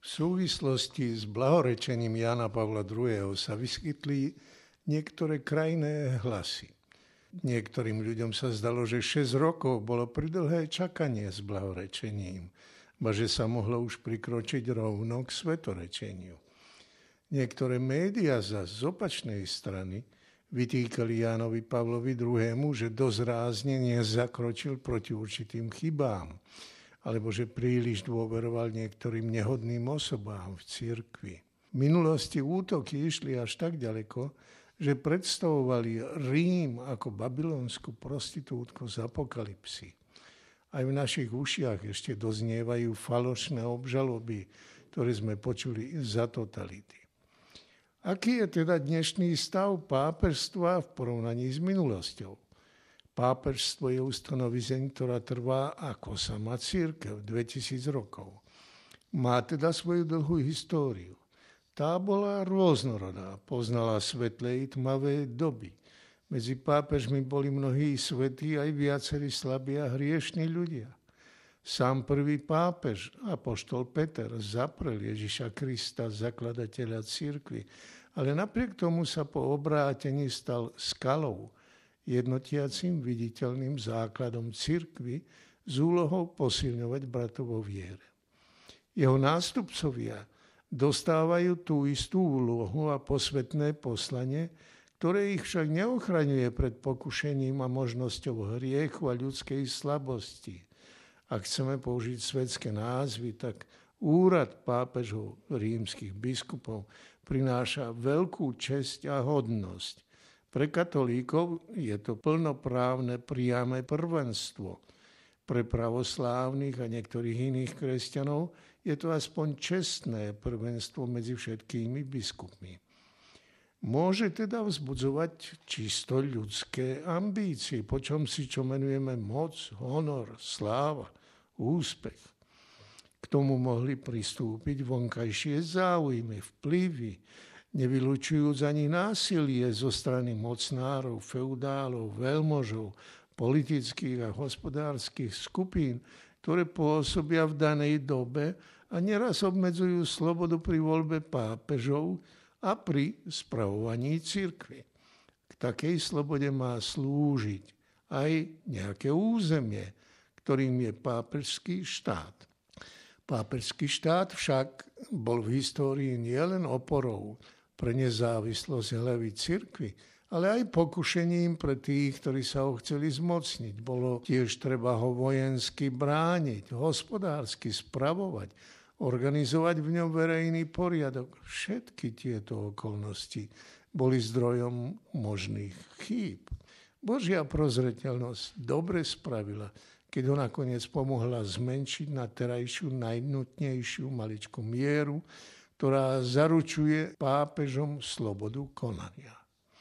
V súvislosti s blahorečením Jána Pavla II. Sa vyskytli niektoré krajné hlasy. Niektorým ľuďom sa zdalo, že 6 rokov bolo pridlhé čakanie s blahorečením, ba že sa mohlo už prikročiť rovno k svetorečeniu. Niektoré médiá z opačnej strany vytýkali Jánovi Pavlovi II., že dosť rázne nezakročil proti určitým chybám, alebo že príliš dôveroval niektorým nehodným osobám v cirkvi. V minulosti útoky išli až tak ďaleko, že predstavovali Rím ako babylonskú prostitútku z apokalypsy. Aj v našich ušiach ešte doznievajú falošné obžaloby, ktoré sme počuli za totality. Aký je teda dnešný stav pápežstva v porovnaní s minulosťou? Pápežstvo je ustanovizeň, ktorá trvá ako sama cirkev 2000 rokov. Má teda svoju dlhú históriu. Tá bola rôznorodá, poznala svetlé i tmavé doby. Medzi pápežmi boli mnohí svätí aj viacerí slabí a hriešní ľudia. Sám prvý pápež, apoštol Peter, zaprel Ježiša Krista, zakladateľa cirkvi, ale napriek tomu sa po obrátení stal skalou, jednotiacim viditeľným základom cirkvi s úlohou posilňovať bratov vo viere. Jeho nástupcovia dostávajú tú istú úlohu a posvetné poslanie, ktoré ich však neochraňuje pred pokušením a možnosťou hriechu a ľudskej slabosti. Ak chceme použiť svetské názvy, tak úrad pápežov rímskych biskupov prináša veľkú česť a hodnosť. Pre katolíkov je to plnoprávne priame prvenstvo. Pre pravoslávnych a niektorých iných kresťanov je to aspoň čestné prvenstvo medzi všetkými biskupmi. Môže teda vzbudzovať čisto ľudské ambície, po čom si čo menujeme moc, honor, sláva, úspech. K tomu mohli pristúpiť vonkajšie záujmy, vplyvy, nevylučujúc ani násilie zo strany mocnárov, feudálov, veľmožov, politických a hospodárskych skupín, ktoré pôsobia v danej dobe a neraz obmedzujú slobodu pri voľbe pápežov a pri spravovaní cirkvi. K takej slobode má slúžiť aj nejaké územie, ktorým je pápežský štát. Pápežský štát však bol v histórii nielen oporou pre nezávislosť hlavy cirkvi, ale aj pokušením pre tých, ktorí sa ho chceli zmocniť. Bolo tiež treba ho vojensky brániť, hospodársky spravovať, organizovať v ňom verejný poriadok. Všetky tieto okolnosti boli zdrojom možných chýb. Božia prozreteľnosť dobre spravila, keď ho nakoniec pomohla zmenšiť na terajšiu najnutnejšiu maličkú mieru, ktorá zaručuje pápežom slobodu konania.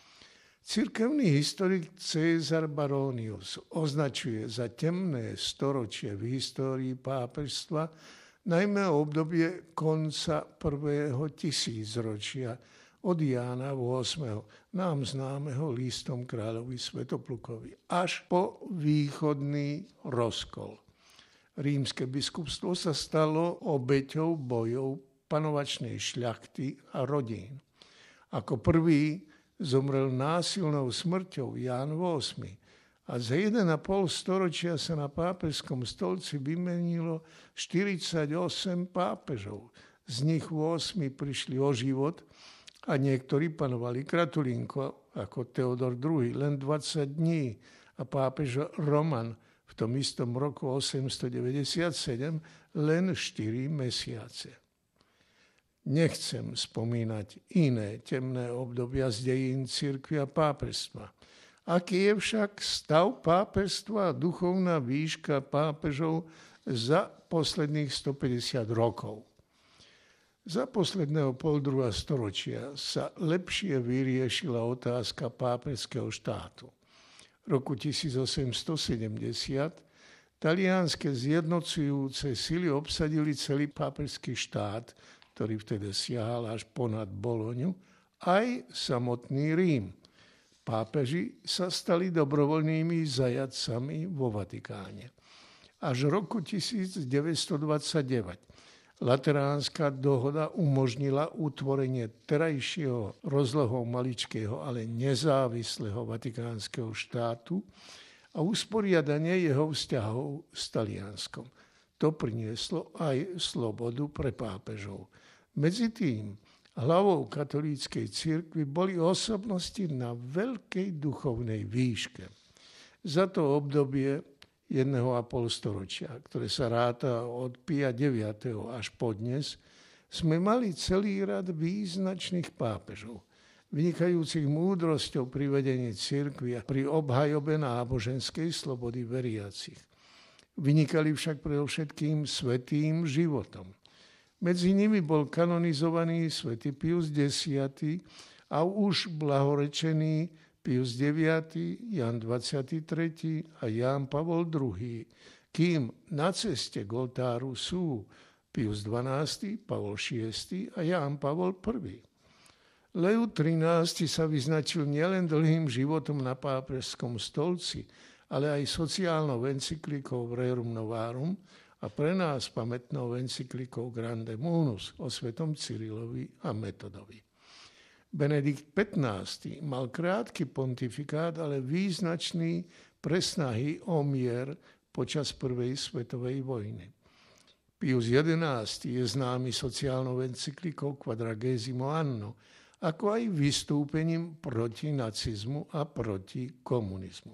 Cirkevný historik César Baronius označuje za temné storočie v histórii pápežstva najmä obdobie konca prvého tisícročia od Jána VIII, nám známeho listom kráľovi Svätoplukovi, až po východný rozkol. Rímske biskupstvo sa stalo obeťou bojov panovačnej šľachty a rodín. Ako prvý zomrel násilnou smrťou Ján VIII a za 1,5 storočia sa na pápežskom stolci vymenilo 48 pápežov. Z nich 8 prišli o život a niektorí panovali kratulinko, ako Teodor II, len 20 dní a pápež Roman v tom istom roku 897 len 4 mesiace. Nechcem spomínať iné temné obdobia z dejín cirkvi a pápežstva. Aký je však stav pápežstva a duchovná výška pápežov za posledných 150 rokov? Za posledného poldruha storočia sa lepšie vyriešila otázka pápežského štátu. V roku 1870 talianske zjednocujúce sily obsadili celý pápežský štát, ktorý vtedy siahal až ponad Boloňu, aj samotný Rím. Pápeži sa stali dobrovoľnými zajatcami vo Vatikáne. Až v roku 1929 Lateránska dohoda umožnila utvorenie terajšieho rozlohou maličkého, ale nezávislého vatikánskeho štátu a usporiadanie jeho vzťahov s Talianskom. To prinieslo aj slobodu pre pápežov. Medzi tým hlavou katolíckej cirkvi boli osobnosti na veľkej duchovnej výške. Za to obdobie 1,5 storočia, ktoré sa ráta od Pia IX. Až po dnes, sme mali celý rad význačných pápežov, vynikajúcich múdrosťou pri vedení cirkvi a pri obhajobe náboženskej slobody veriacich. Vynikali však predovšetkým svätým životom. Medzi nimi bol kanonizovaný svätý Pius X a už blahorečený Pius IX, Jan 23. a Ján Pavol II, kým na ceste k oltáru sú Pius XII, Pavol VI a Ján Pavol I. Leo XIII sa vyznačil nielen dlhým životom na pápežskom stolci, ale aj sociálnou encyklikou Rerum Novarum a pre nás pamätnou encyklikou Grande Munus o svätom Cyrilovi a Metodovi. Benedikt XV. Mal krátky pontifikát, ale význačný pre snahy o mier počas prvej svetovej vojny. Pius XI. Je známy sociálnou encyklikou Quadragesimo Anno, ako aj vystúpením proti nacizmu a proti komunizmu.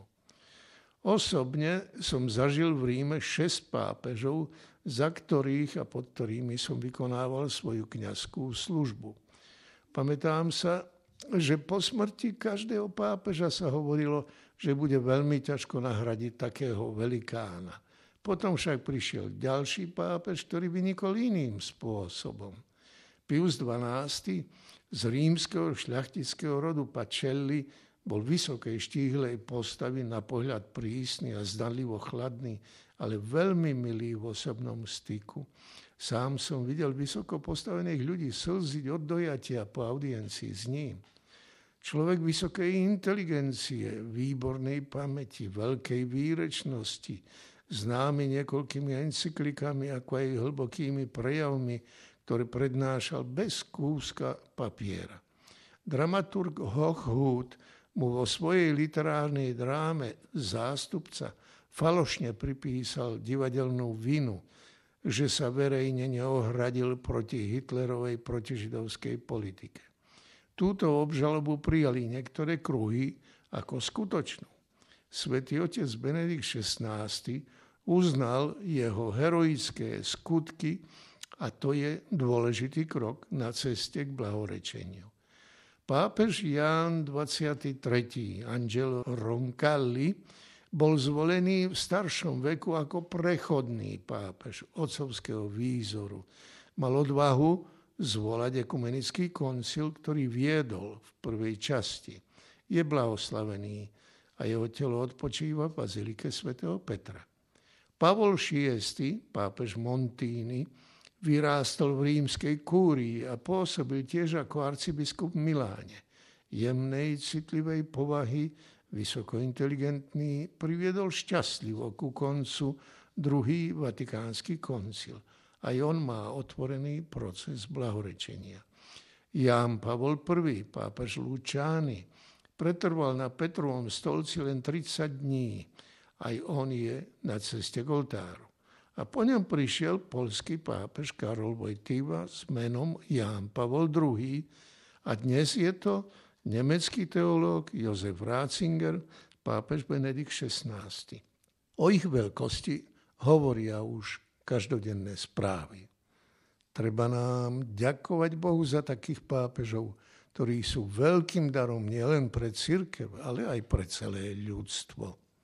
Osobne som zažil v Ríme 6 pápežov, za ktorých a pod ktorými som vykonával svoju kňazskú službu. Pamätám sa, že po smrti každého pápeža sa hovorilo, že bude veľmi ťažko nahradiť takého velikána. Potom však prišiel ďalší pápež, ktorý vynikol iným spôsobom. Pius XII. Z rímskeho šľachtického rodu Pacelli bol vysokej štíhlej postavy, na pohľad prísny a zdanlivo chladný, ale veľmi milý v osobnom styku. Sám som videl vysoko postavených ľudí slziť od dojatia po audiencii s ním. Človek vysokej inteligencie, výbornej pamäti, veľkej výrečnosti, známy niekoľkými encyklikami, ako aj hlbokými prejavmi, ktoré prednášal bez kúska papiera. Dramaturg Hochhuth mu vo svojej literárnej dráme Zástupca falošne pripísal divadelnú vinu, že sa verejne neohradil proti Hitlerovej protižidovskej politike. Túto obžalobu prijali niektoré kruhy ako skutočnú. Svätý otec Benedikt XVI. Uznal jeho heroické skutky a to je dôležitý krok na ceste k blahorečeniu. Pápež Ján 23. Angelo Roncalli bol zvolený v staršom veku ako prechodný pápež otcovského výzoru. Mal odvahu zvolať ekumenický koncil, ktorý viedol v prvej časti. Je blahoslavený a jeho telo odpočíva v bazilike svätého Petra. Pavol VI, pápež Montini, vyrástol v rímskej kúrii a pôsobil tiež ako arcibiskup v Miláne. Jemnej, citlivej povahy, vysoko inteligentný, priviedol šťastlivo ku koncu druhý vatikánsky koncil. Aj on má otvorený proces blahorečenia. Ján Pavol I, pápež Luciani, pretrval na Petrovom stolci len 30 dní. Aj on je na ceste k oltáru. A po ňom prišiel poľský pápež Karol Wojtyła s menom Ján Pavol II. A dnes je to nemecký teológ Josef Ratzinger, pápež Benedikt XVI. O ich veľkosti hovoria už každodenné správy. Treba nám ďakovať Bohu za takých pápežov, ktorí sú veľkým darom nielen pre cirkev, ale aj pre celé ľudstvo.